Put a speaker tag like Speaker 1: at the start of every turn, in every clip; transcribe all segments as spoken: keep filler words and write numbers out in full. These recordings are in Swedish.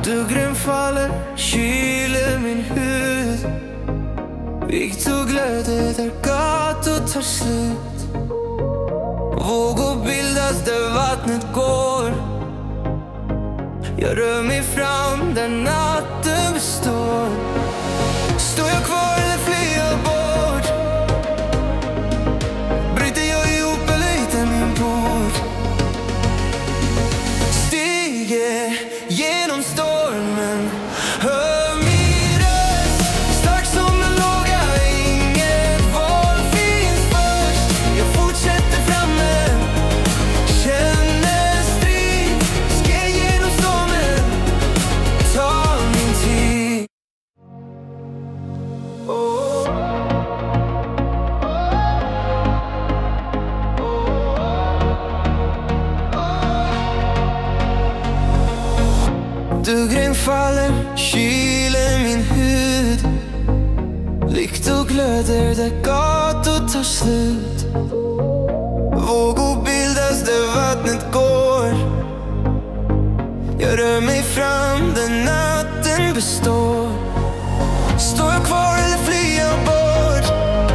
Speaker 1: Duggren faller, kyler min hud. Vikt och glöder där gator tar slut. Vågor bildas där vattnet går. Jag rör mig fram där natten består. Står jag kvar eller flyr jag bort? Bryter jag ihop eller hittar min port? Stiger genom stormen, hör min röst, stark som en låga. Inget val finns först. Jag fortsätter framme, känner strid. Ska genom stormen, ta min tid. Oh. Duggren faller, kyler min hud. Lykt och glöder där gator tar slut. Vågor bildas där vattnet går. Jag rör mig fram där natten består. Står jag kvar eller flyr jag bort?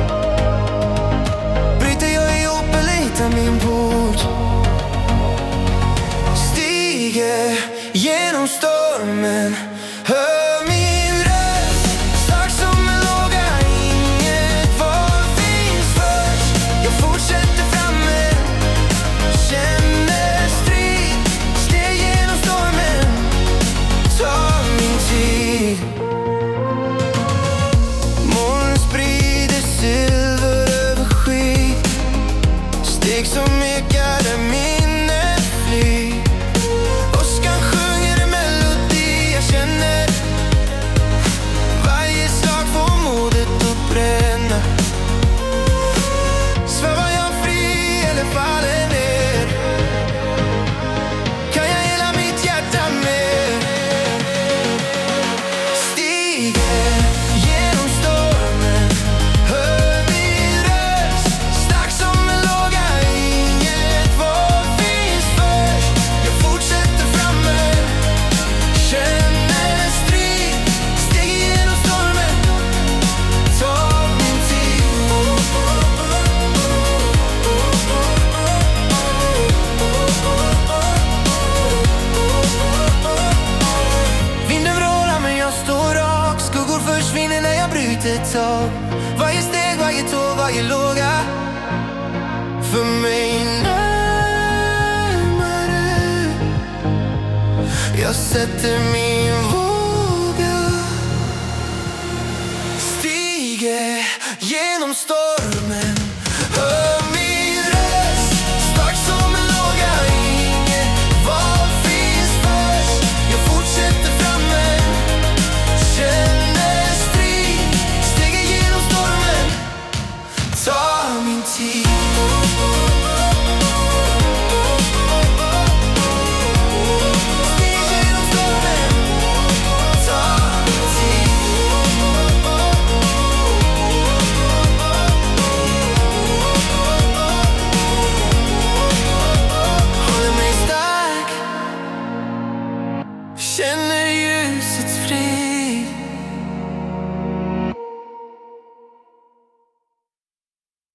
Speaker 1: Bryter jag ihop eller hittar min port? Stiger genom stormen, hör min röst, stark som en låga. Inget val finns först. Jag fortsätter framme, känner strid. Steg genom stormen, ta min tid. Moln sprider silver över sky. Steg som ekar där minnen flyr. Åskan sjunger en melodi jag känner. Varje slag får modet att bränna. Svävar jag fri eller faller ner? Kan jag hela mitt hjärta med? Stiger genom stormen, hör min röst, stark som en låga. Inget val finns först. Jag fortsätter framme, känner strid. Steg genom stormen, ta min tid. Vinden vrålar men jag står rak. Skuggor försvinner när jag bryter tag. Varje steg, varje tå, varje låga för mig närmare. Jag sätter min våga. Stiger genom storm.